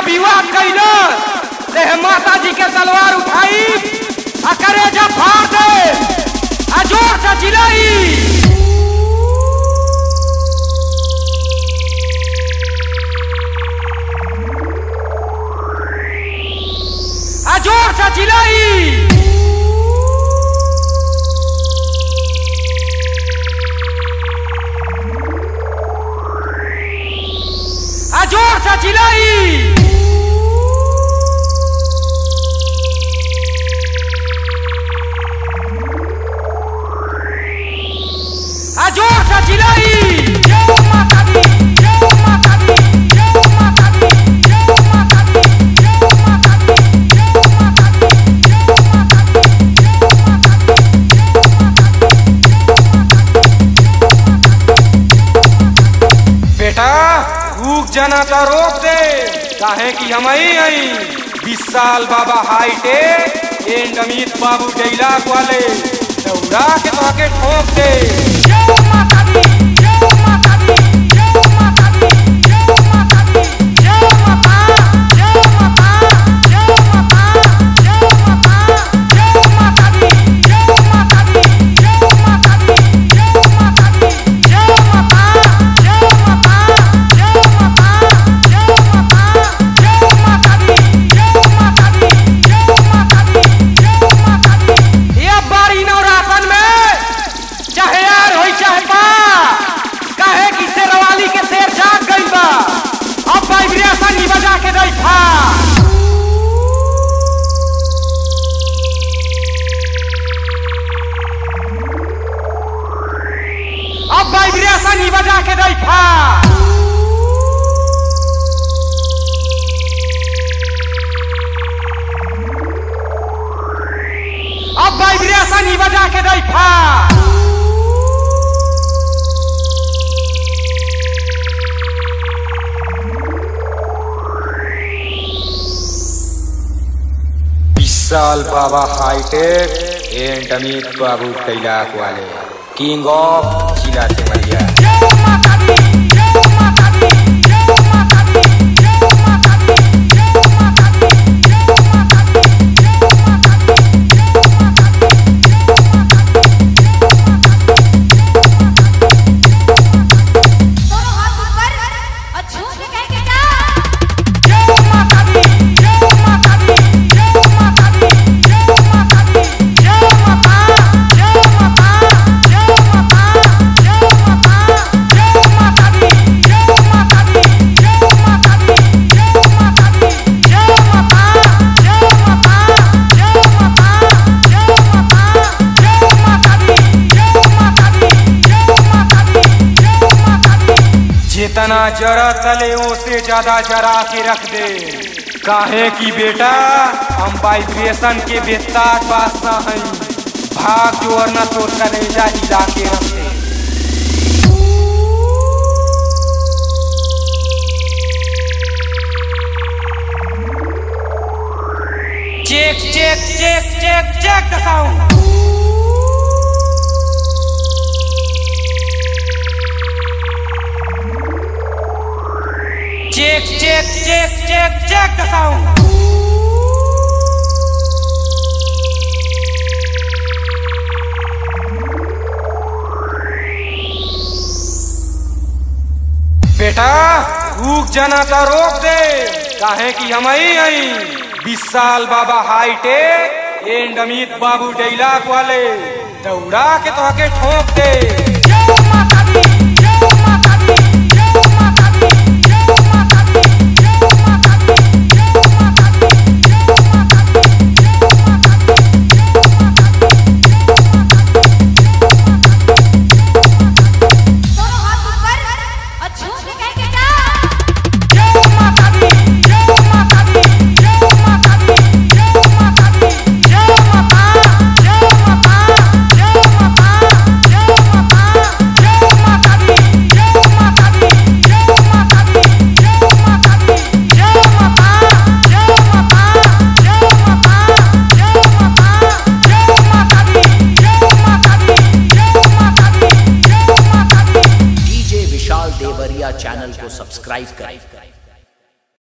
विवाह कैला ले माता जी के तलवार उठाई आ करे जब फाड़ दे आ जोर से चिल्लाई आ जोर से चिल्लाई आ जोर से चिल्लाई आ जोर से चिल्लाई जय माता दी जय माता दी जय माता दी जय माता दी जय माता दी जय माता दी जय माता दी बेटा भूख जना तो रोक दे काहे कि हम आई 20 साल बाबा हाइटे एंड अमित बाबू डैला वाले दौड़ा के तो आके ठोक दे जय माता दी जय माता दी जय माता दी जय माता दी जय माता जय माता जय माता जय माता जय माता दी जय माता दी जय माता दी जय माता दी जय माता जय माता जय माता जय माता जय माता दी जय माता दी जय माता दी जय माता दी ये बारी नवरातन में चाहे यार होई चाहे बा काहे कि शेरवाली के शेर जाग गई बा अब वाइब्रेशन ही बजा के दई था अब वाइब्रेशन ही बजा के दई था अब वाइब्रेशन ही बजा के दई था साल बाबा हाईटेक एंड अमित बाबू कैलाश वाले किंग ऑफ जिला देवरिया जय माता दी जय माता दी जय माता दी जय माता दी जय माता दी जय माता दी जय माता दी जय माता दी दोनों हाथ ऊपर और झूम के कह के जा जय माता दी जय माता दी जय माता दी जय माता दी जय माता जय माता जय माता जय माता जय माता दी जय माता दी जय माता दी जय माता दी जय माता जय माता जय माता जय माता जय माता दी जय माता दी जय माता दी जय माता दी जितना जरा तले से ज्यादा जरा के रख दे काहे की बेटा हम वाइब्रेशन के बेताज बादशाह हैं भाग जो और न तो कलेजा हिला के रख दे check check check check check the sound check check check check check the sound बेटा भूख जना तो रोक दे काहे कि हम आई 20 साल बाबा हाइटे एंड अमित बाबू डैला वाले दौड़ा के तो आके ठोक दे जय माता दी जय माता दी जय माता दी जय माता दी जय माता दी जय माता दी जय माता दी जय माता दी दोनों हाथ ऊपर और झूम के कह के जा जय माता दी जय माता दी जय माता दी जय माता दी जय माता जय माता जय माता जय माता जय माता दी जय माता दी जय माता दी जय माता दी जय माता जय माता जय माता जय माता जय माता दी जय माता दी जय माता दी जय माता दी डीजे विशाल देवरिया चैनल को सब्सक्राइब करें।